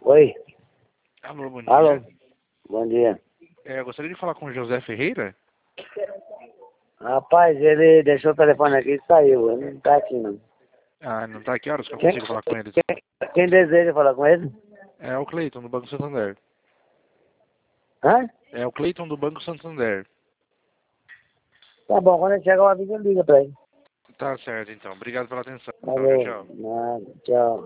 Oi. Alô, bom dia. Alô. Bom dia. Eu gostaria de falar com o José Ferreira. Rapaz, ele deixou o telefone aqui e saiu. Ele não tá aqui, não. Ah, não tá aqui? Horas que eu Quem, consigo falar com ele? quem deseja falar com ele? É o Cleiton, do Banco Santander. Hã? É o Cleiton, do Banco Santander. Tá bom, quando ele chegar, eu aviso e liga pra ele. Tá certo, então. Obrigado pela atenção. Tchau, Valeu. tchau. Nada. Tchau.